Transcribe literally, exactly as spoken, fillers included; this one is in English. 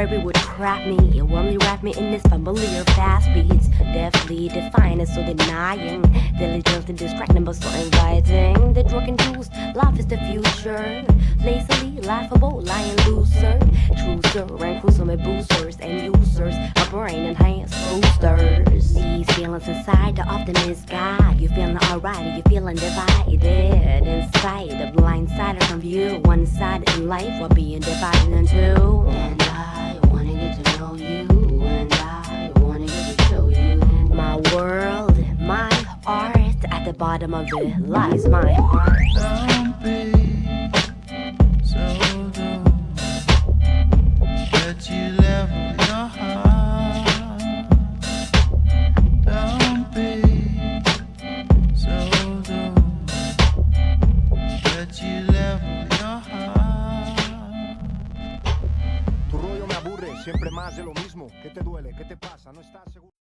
Ferrari would trap me. It only wrap me in this familiar fast beats. Deftly defining, so denying. Diligence to distracting, but so inviting. The drug induced, life is the future. Lazily, laughable, lying loser. Trucer and cruising with boosters and users. My brain enhanced boosters. These feelings inside are often misguided. You feeling alright, you feeling divided. Inside, the blind side from view. One side in life while being divided in two. And I wanna get to know you. And I wanna get to show you my world, my art. At the bottom of it lies my heart. Don't be so doomed that you level your heart. Don't be so doomed that you level your heart. Tu rollo me aburre, siempre más de lo mismo. ¿Qué te duele? ¿Qué te pasa? ¿No estás seguro?